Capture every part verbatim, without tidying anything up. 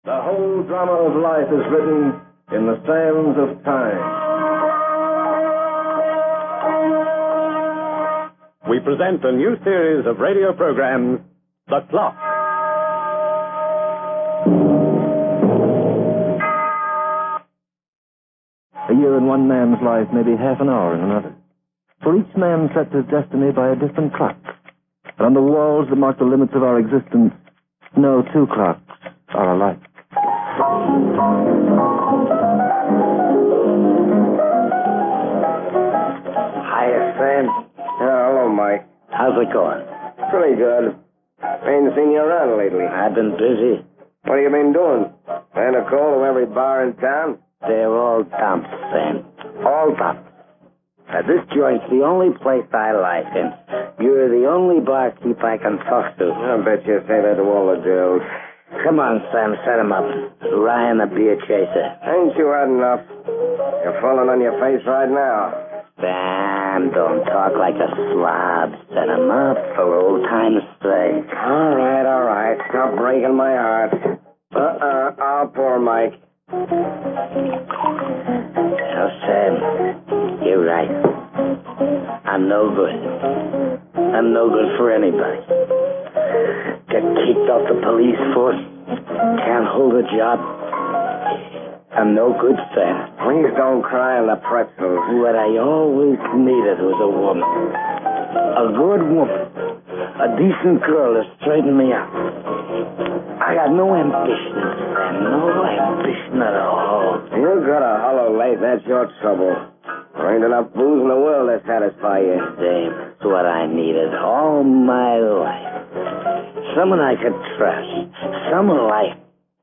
The whole drama of life is written in the sands of time. We present a new series of radio programs, The Clock. A year in one man's life may be half an hour in another. For each man sets his destiny by a different clock. And on the walls that mark the limits of our existence, no two clocks are alike. Hiya, Sam. Yeah, hello, Mike. How's it going? Pretty good. Ain't seen you around lately. I've been busy. What have you been doing? Paying a call to every bar in town? They're all dumps, Sam. All dumps. Now, this joint's the only place I like, and you're the only barkeep I can talk to. I bet you say that to all the dudes. Come on, Sam, set him up. Ryan the beer chaser. Ain't you had enough? You're falling on your face right now. Sam, don't talk like a slob. Set him up for old time's sake. All right, all right. Stop breaking my heart. Uh-uh, I'll pour, Mike. Now, Sam, you're right. I'm no good. I'm no good for anybody. Get kicked off the police force. Can't hold a job. I'm no good, Sam. Please don't cry on the pretzels. What I always needed was a woman. A good woman. A decent girl to straighten me out. I got no ambition, Sam. No ambition at all. You got a hollow late. That's your trouble. There ain't enough booze in the world to satisfy you. Sam, that's what I needed all my life. Someone I could trust. Someone like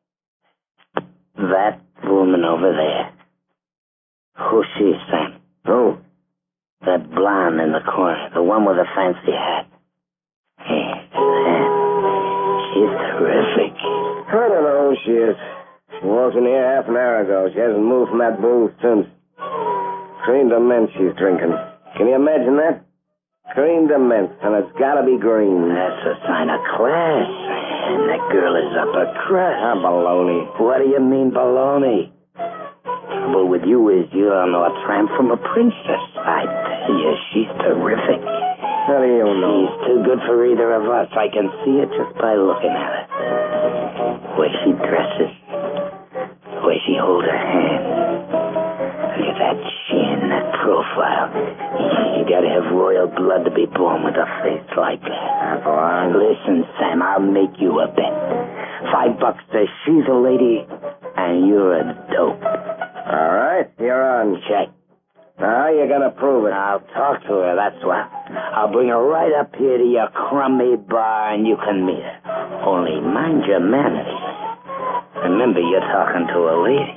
that woman over there. Who's she, Sam? Who? That blonde in the corner. The one with the fancy hat. Hey, Sam. She's terrific. I don't know who she is. She walked in here half an hour ago. She hasn't moved from that booth since. Cream de mint she's drinking. Can you imagine that? Cream de mint, and it's gotta be green. That's a sign of class, man. That girl is upper crust. Ah, baloney. What do you mean, baloney? Trouble with you is you don't know a tramp from a princess. I tell you, she's terrific. How do you know? She's too good for either of us. I can see it just by looking at her. The way she dresses. The way she holds her hand. Look at that chin, that profile. You gotta have royal blood to be born with a face like that. Ah, go on. Listen, Sam, I'll make you a bet. Five bucks says she's a lady, and you're a dope. All right, you're on. Check. Now, you're gonna prove it. I'll talk to her, that's what. I'll bring her right up here to your crummy bar, and you can meet her. Only mind your manners. Remember, you're talking to a lady.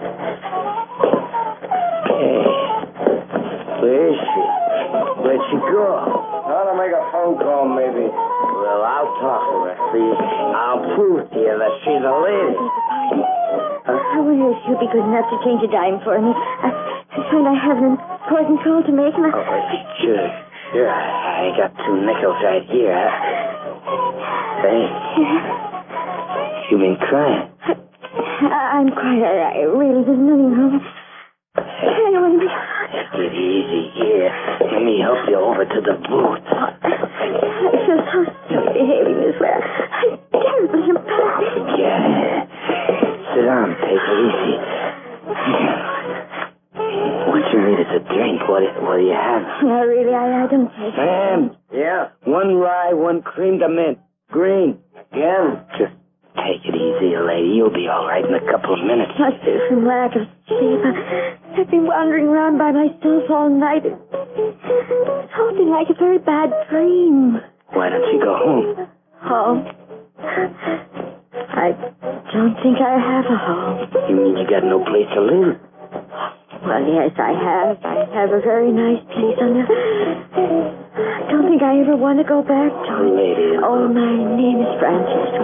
Hey, where is she? Where'd she go? I'll make a phone call, maybe. Well, I'll talk to her. See, I'll prove to you that she's a lady. I wonder if you'd be good enough to change a dime for me. I, I find I have an important call to make. And I... Oh, sure, sure. I got two nickels right here. Hey, you been crying? I, I'm quite all right. Really, there's nothing wrong. I don't want to be... Take it easy here. Let me help you over to the booth. I feel so silly behaving this way. I'm terribly embarrassed. Yeah. Sit down. Take it easy. What you need is a drink. What, what do you have? No, really, I, I don't take it. Sam. Yeah? One rye, one cream de mint. Green. Again? Just take it easy, lady. You'll be all right in a couple of minutes. Must be from lack of sleep. I've been wandering around by myself all night. It's something like a very bad dream. Why don't you go home? Home? I don't think I have a home. You mean you got no place to live? Well, yes, I have. I have a very nice place on the... I don't think I ever want to go back to it. Lady. Oh, my name is Francesca.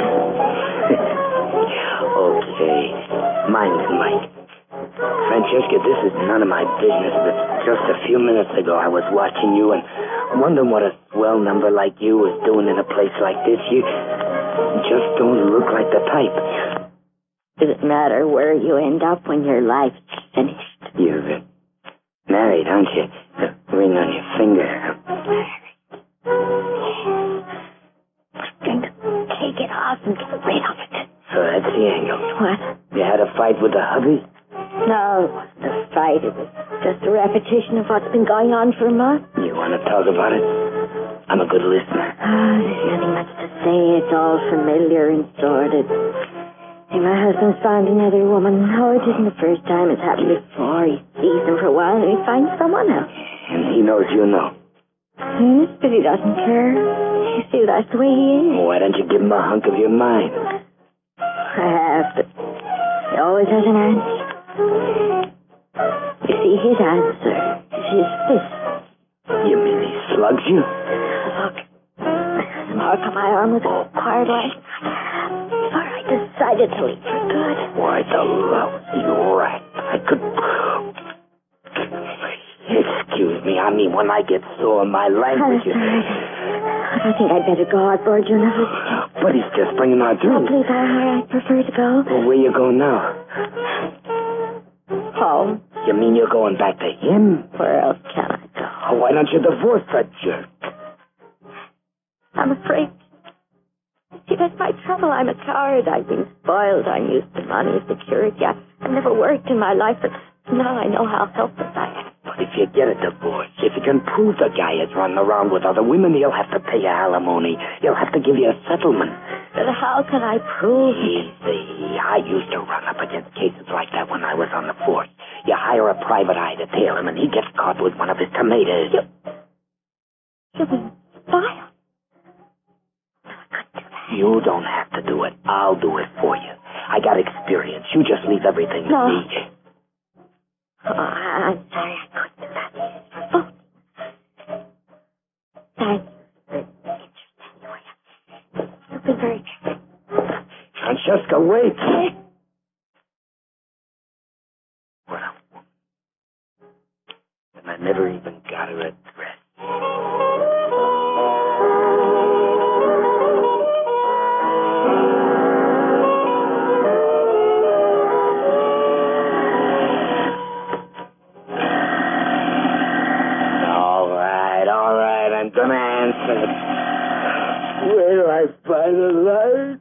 Okay. Mine's Mike. Francesca, this is none of my business, but just a few minutes ago I was watching you and wondering what a swell number like you was doing in a place like this. You just don't look like the type. Does it matter where you end up when your life's finished? You're uh, married, aren't you? The ring on your finger. I'm going to take it off and get rid of it. So that's the angle. What? You had a fight with the hubby? No, it wasn't a fight. It was just a repetition of what's been going on for a month. You want to talk about it? I'm a good listener. Oh, there's nothing much to say. It's all familiar and sordid. Hey, my husband's found another woman. Oh, it isn't the first time it's happened before. He sees them for a while and he finds someone else. And he knows you know. Yes, but he doesn't care. You see, that's the way he is. Why don't you give him a hunk of your mind? I have, but he always has an answer. You see, his answer is his fist. You mean he slugs you? Look, the mark on my arm was acquired last night before I decided to leave for good. Why, the lousy rat. I could... Excuse me, I mean, when I get sore, my language is... I think I'd better go outboard, you know. But he's just bringing our Oh, drink. please, I, I'd prefer to go. Well, where you going now? Home. You mean you're going back to him? Where else can I go? Oh, why don't you divorce that jerk? I'm afraid. See, that's my trouble. I'm a coward. I've been spoiled. I'm used to money, security. I, I've never worked in my life, but now I know how helpless I am. But if you get a divorce, if you can prove the guy is running around with other women, he'll have to pay you alimony. He'll have to give you a settlement. But how can I prove it? Easy. I used to run up against cases like that when I was on the force. You hire a private eye to tail him, and he gets caught with one of his tomatoes. You... You mean vile? You don't have to do it. I'll do it for you. I got experience. You just leave everything to No. me. Oh, I'm sorry I couldn't do that. Oh. Thanks for the interest anyway. You've been very kind. Francesca, wait. Well, and I never even got her address. I'm gonna answer it. Where do I find the light?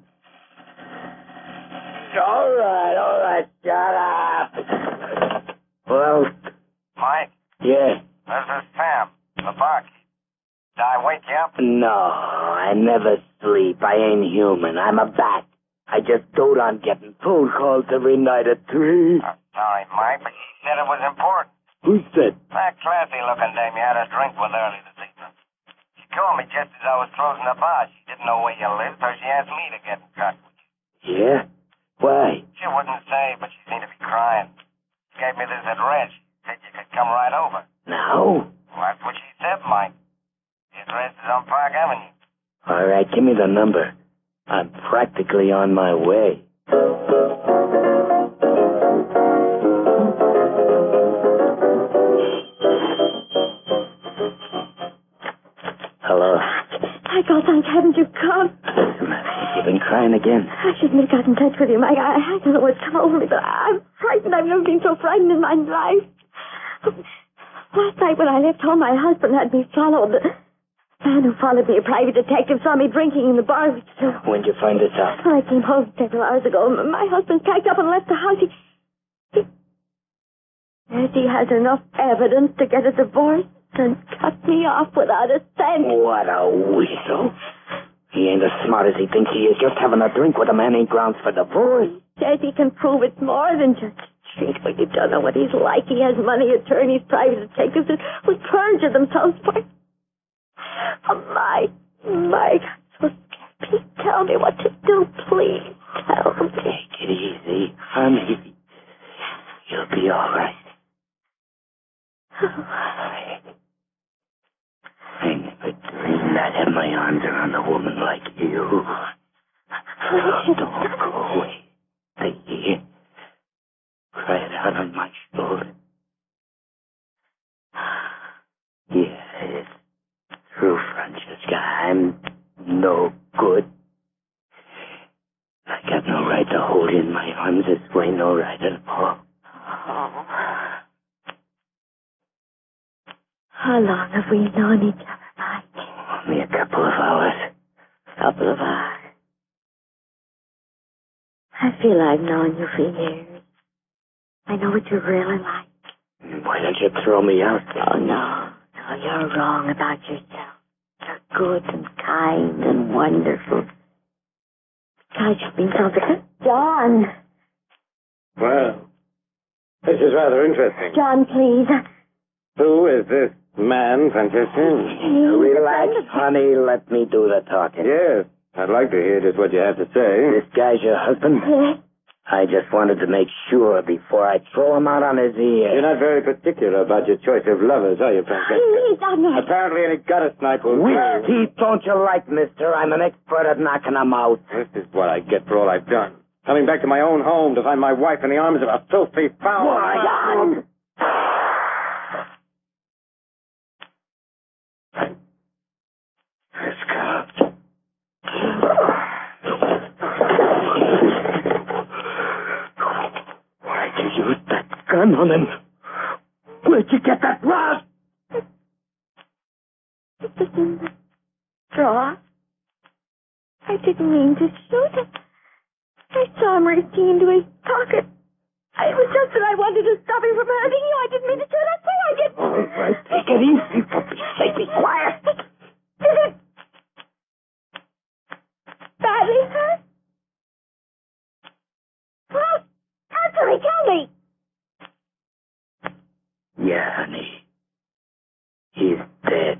All right, all right, shut up. Well, Mike? yeah. This is Sam, the barkeep. Did I wake you up? No, I never sleep. I ain't human. I'm a bat. I just dote on getting phone calls every night at three. I'm sorry, Mike, but she said it was important. Who said? That classy-looking dame you had a drink with early this evening. She called me just as I was closing the bar. She didn't know where you lived, so she asked me to get in touch with you. Yeah? Why? She wouldn't say, but she seemed to be crying. She gave me this address. She said you could come right over. Now? Well, that's what she said, Mike. The address is on Park Avenue. All right, give me the number. I'm practically on my way. Hello. Michael, thank heaven you've come. You've been crying again. I shouldn't have got in touch with you, Mike. I, I don't know what's come over me, but I'm frightened. I've never been so frightened in my life. Last night when I left home, my husband had me followed. The man who followed me, a private detective, saw me drinking in the bar. So When'd you find this out? I came home several hours ago. My husband's packed up and left the house. He, he, yes, he has enough evidence to get a divorce and cut me off without a cent. What a weasel. He ain't as smart as he thinks he is. Just having a drink with a man ain't grounds for divorce. Says he can prove it's more than just a drink, but you don't know what he's like. He has money, attorneys, private detectives that would perjure themselves for it. Oh, Mike, Mike, I'm so scared. Please tell me what to do, please. Tell me. Take it easy, honey. You'll be all right. I never dreamed I'd have my arms around a woman like you. Don't go away. Stay here. Cry it out on my shoulder. Yeah, it's true, Francesca. I'm no good. I got no right to hold you in my arms seems this way no right at all. Oh. How long have we known each other, Mike? Only a couple of hours. Couple of hours. I feel I've known you for years. I know what you're really like. Why don't you throw me out? Oh, no. No, you're wrong about yourself. You're good and kind and wonderful. God, you've been so good. John! Well, this is rather interesting. John, please. Who is this man, Francesca? Relax, honey. Let me do the talking. Yes, I'd like to hear just what you have to say. This guy's your husband? Yes. I just wanted to make sure before I throw him out on his ear. You're not very particular about your choice of lovers, are you, Francesca? Please, I'm not. Apparently any gutter snipe will Which do. teeth don't you like, mister? I'm an expert at knocking them out. This is what I get for all I've done. Coming back to my own home to find my wife in the arms of a filthy foul. Why, Let's go. Why'd you use that gun on him? Where'd you get that rod? It was in the drawer. I didn't mean to shoot him. I saw him reaching into his pocket. It was just that I wanted to stop him from hurting you. I didn't mean to shoot. That's why I did. All right, take it easy. For Pete's sake, be quiet. Did it badly hurt? Well, answer me. Tell me. Yeah, honey. He's dead.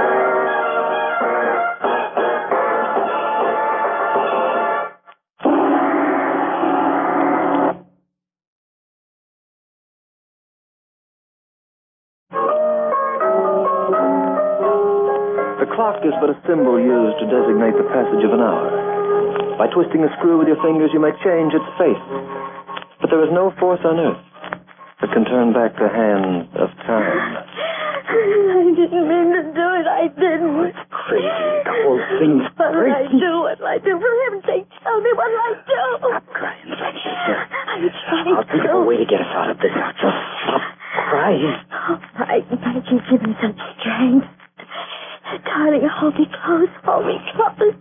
The clock is but a symbol used to designate the passage of an hour. By twisting a screw with your fingers, you may change its face. But there is no force on earth that can turn back the hand of time. I didn't mean to do it. I didn't. It's crazy. The whole thing's What'll I crazy. do? What'll I do? For heaven's sake, tell me what'll I do? Stop crying, Francesca. I'm trying I'll think of a to. way to get us out of this. Now, just stop crying. Oh, Frank, Frank, you've given me such strength. Darling, hold me close. Hold me close.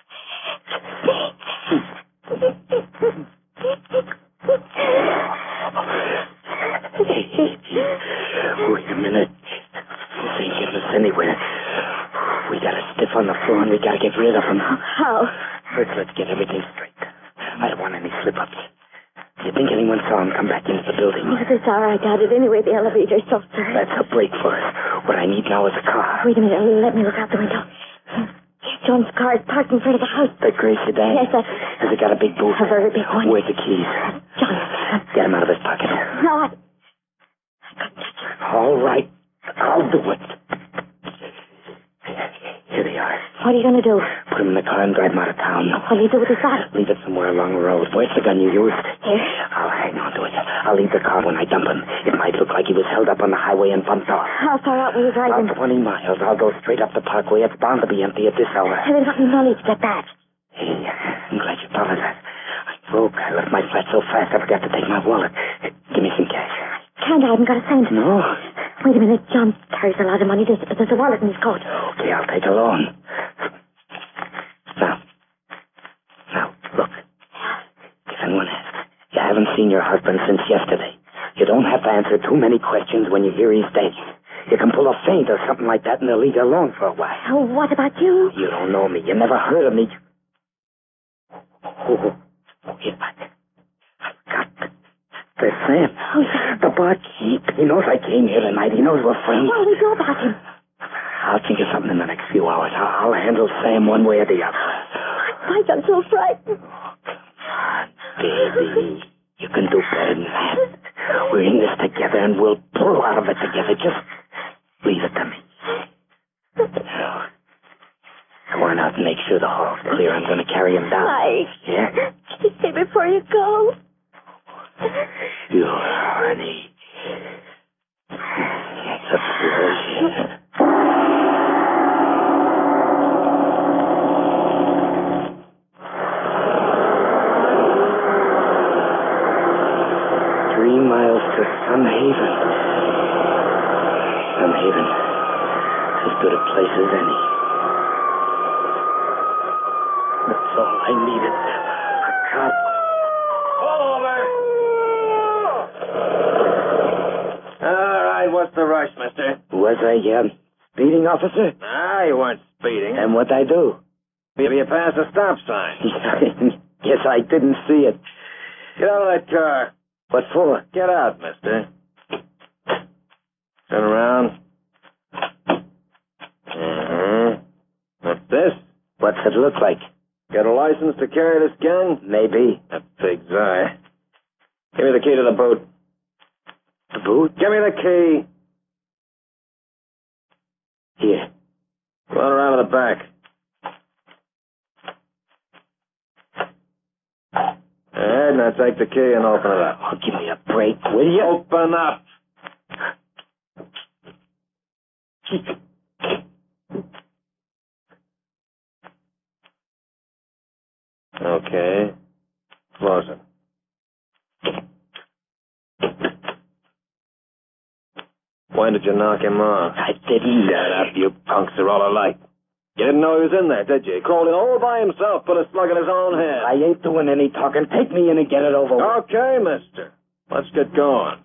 Wait a minute. This ain't getting us anywhere. We got a stiff on the floor and we gotta get rid of him. How? First, let's get everything straight. I don't want any slip-ups. Do you think anyone saw him come back into the building? Oh, this hour I got it. Anyway, the elevator's so sir. That's a break for us. What I need now is a car. Wait a minute. Let me look out the window. John's car is parked in front of the house. The gray sedan? Yes, that's... Has it got a big boot? A very big one. Where's the keys? John. Get him out of his pocket. No, I... I couldn't touch him. All right. I'll do it. Here they are. What are you going to do? Put him in the car and drive him out of town. What do you do with his body? Leave it somewhere along the road. Where's the gun you used? Here. I'll hang on to it. I'll leave the car when I dump him. It might look like he was held up on the highway and bumped off. How far out were you driving? About twenty miles. I'll go straight up the parkway. It's bound to be empty at this hour. I haven't got any money to get back. Hey, I'm glad you thought of that. I'm broke. I left my flat so fast I forgot to take my wallet. Hey, give me some cash. Can't I haven't got a cent. No? Wait a minute. John carries a lot of money. There's, there's a wallet in his coat. Okay, I'll take a loan. Now, now, look. If anyone asks, you haven't seen your husband since yesterday. You don't have to answer too many questions when you hear he's dead. You can pull a feint or something like that and they'll leave you alone for a while. Oh, what about you? You don't know me. You never heard of me. Oh, oh yeah, I forgot. There's Sam. Oh, yeah. The barkeep. He knows I came here tonight. He knows we're friends. What do we do about him? I'll think of something in the next few hours. I'll, I'll handle Sam one way or the other. Mike, I'm so frightened. Baby, you can do better than that. We're in this together and we'll pull out of it together. Just leave it to me. Now, I went out and make sure the hall's clear. I'm going to carry him down. Mike. Yeah? Can you say before you go? You, honey. It's a pleasure. Three miles to Sun Haven. Sun Haven. As good a place as any. That's all I needed. A cop. Pull over! All right, what's the rush, mister? Was I, um, speeding officer? Ah, you weren't speeding. And what'd I do? Maybe you passed a stop sign. Guess I didn't see it. Get out of that car. What for? Get out, mister. Turn around. Mm-hmm. What's this? What's it look like? Got a license to carry this gun? Maybe. A pig's eye. Give me the key to the boot. The boot? Give me the key. Here. Run around to the back. All right, now take the key and open it up. Oh, give me a break, will you? Open up. Okay. Close it. When did you knock him off? I didn't. Shut up, you punks are all alike. You didn't know he was in there, did you? He crawled in all by himself, put a slug in his own head. I ain't doing any talking. Take me in and get it over with. Okay, mister. Let's get going.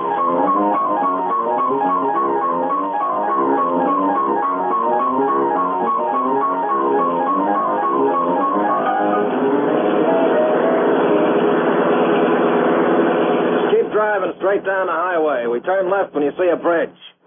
Just keep driving straight down the highway. We turn left when you see a bridge.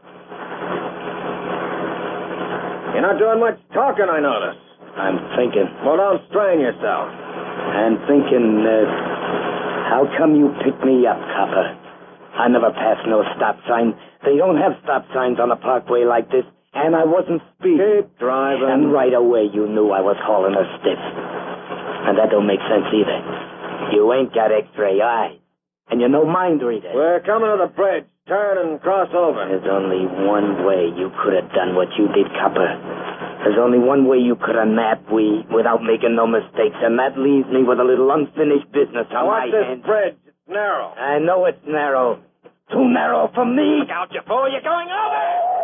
You're not doing much talking, I notice. I'm thinking. Well, don't strain yourself. I'm thinking, uh, how come you picked me up, copper? I never passed no stop sign. They don't have stop signs on a parkway like this, and I wasn't speeding. Keep driving. And right away you knew I was hauling a stiff. And that don't make sense either. You ain't got x-ray eyes, and you're no mind reader. We're coming to the bridge. Turn and cross over. There's only one way you could have done what you did, copper. There's only one way you could have nabbed we without making no mistakes, and that leaves me with a little unfinished business on my Watch this hands. bridge. It's narrow. I know it's narrow. Too narrow for me. Look out, you fool. You're going over.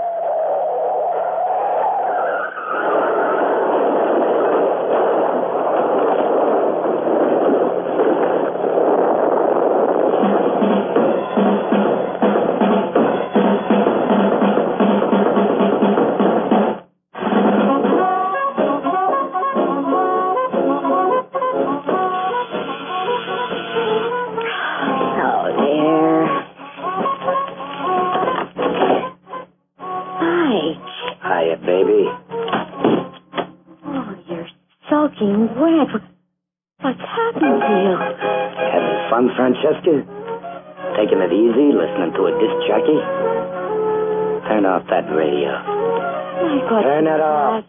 Wet. What's happened to you? Having fun, Francesca? Taking it easy, listening to a disc jockey? Turn off that radio. My God, Turn it off.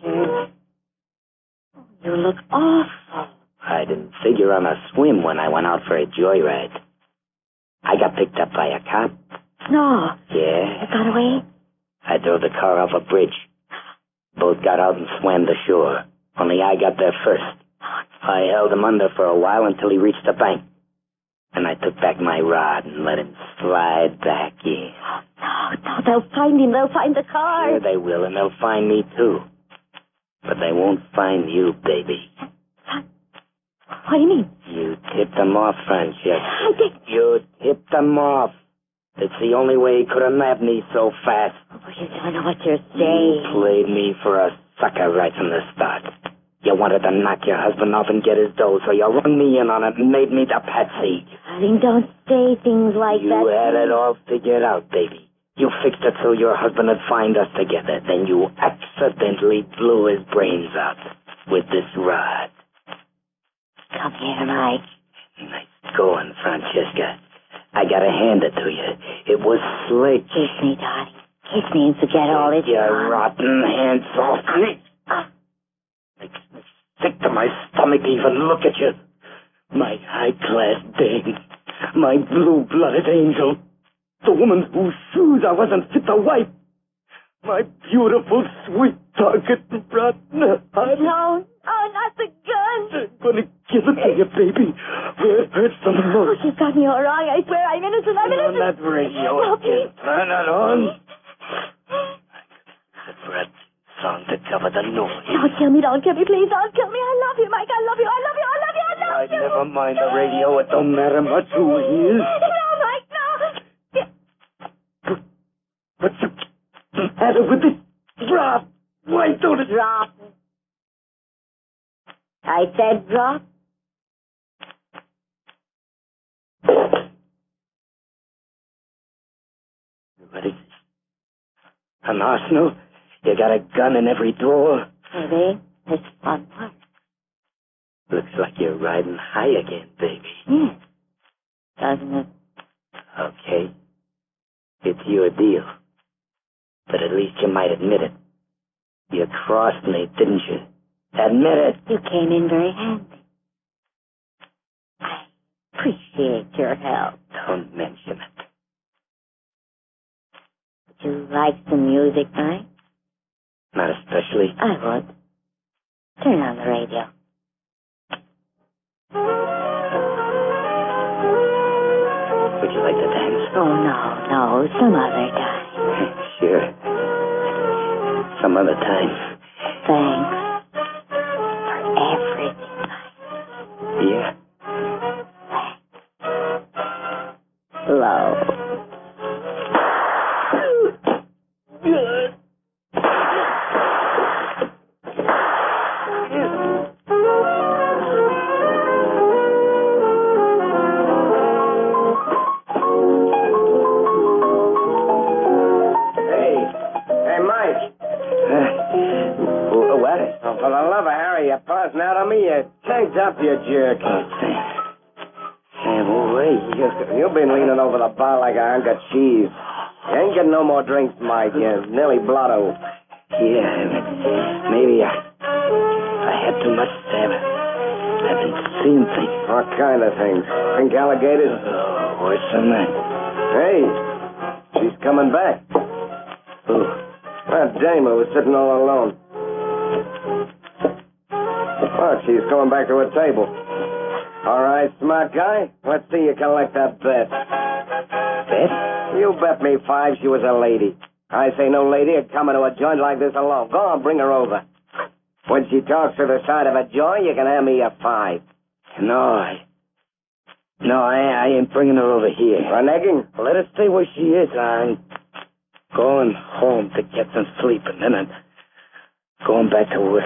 Oh, you look awful. I didn't figure on a swim when I went out for a joyride. I got picked up by a cop. No. Yeah? You got away? I drove the car off a bridge. Both got out and swam the shore. Only I got there first. I held him under for a while until he reached the bank. And I took back my rod and let him slide back in. No, no, they'll find him. They'll find the car. Sure they will, and they'll find me too. But they won't find you, baby. What do you mean? You tipped them off, Francesca. I did. You tipped them off. It's the only way he could have nabbed me so fast. Oh, you don't know what you're saying. You played me for a sucker right from the start. You wanted to knock your husband off and get his dough, so you rung me in on it and made me the patsy. Darling, don't say things like you that. You had it all figured out, baby. You fixed it so your husband would find us together. Then you accidentally blew his brains out with this rod. Come here, Mike. Nice going, Francesca. I gotta hand it to you. It was slick. Kiss me, darling. Kiss me and forget all this. Your rotten hands off me. Makes me sick to my stomach to even look at you. My high-class dame. My blue-blooded angel. The woman whose shoes I wasn't fit to wipe. My beautiful, sweet target brought. No, oh, not the gun. hand. I'm gonna give it to you, baby. Where it hurts the Oh, most. she's got me all wrong. I swear I'm innocent. I'm Turn on innocent. that radio No, again. please. Turn it on. For a song to cover the noise. Don't kill me. Don't kill me. Please don't kill me. I love you, Mike. I love you. I love you. I love you. I love I you. never mind the radio. It don't matter much who he is. No, Mike, no. What's the matter with it? Drop. Why don't it Drop. I said drop. What is it? An arsenal? You got a gun in every drawer? Maybe it's fun part. Looks like you're riding high again, baby. Yes. Doesn't it? Okay. It's your deal. But at least you might admit it. You crossed me, didn't you? Admit it. You came in very handy. I appreciate your help. Don't mention it. Would you like some music, Mike? Not especially. I would. Turn on the radio. Would you like to dance? Oh, no, no, some other time. Sure. Some other time. Thanks for everything, Mike. Yeah. Slow. Pausing out on me, you tanked up, you jerk. Oh, Sam. Sam, away. You... You've been leaning over the bar like a hunk of cheese. You ain't getting no more drinks, Mike. You're nearly blotto. Yeah, maybe I... I had too much, Sam. I've been seeing things. What kind of things? Pink alligators? Oh, worse than that. Hey, she's coming back. Who? That dame who was sitting all alone. Look, she's going back to her table. All right, smart guy. Let's see you collect that bet. Bet? You bet me five she was a lady. I say no lady would come into a joint like this alone. Go on, bring her over. When she talks to the side of a joint, you can hand me a five. No, I... No, I, I ain't bringing her over here. Reneging? Well, let her stay where she is. I'm going home to get some sleep, and then I'm going back to work.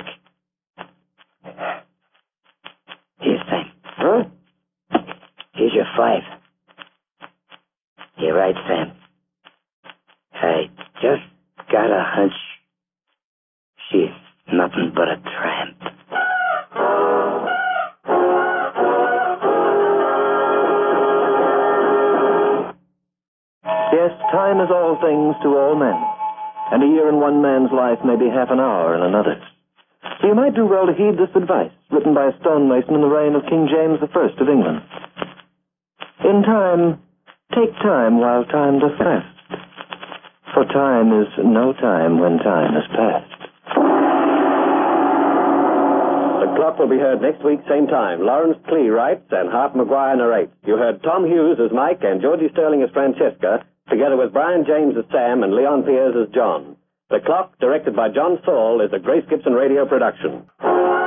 Here's Sam. Huh? Here's your five. You're right, Sam. I just got a hunch. She's nothing but a tramp. Yes, time is all things to all men, and a year in one man's life may be half an hour in another's. So you might do well to heed this advice, written by a stonemason in the reign of King James the First of England. In time, take time while time doth fast, for time is no time when time is past. The Clock will be heard next week, same time. Lawrence Clee writes and Hart McGuire narrates. You heard Tom Hughes as Mike and Georgie Sterling as Francesca, together with Brian James as Sam and Leon Piers as John. The Clock, directed by John Saul, is a Grace Gibson radio production.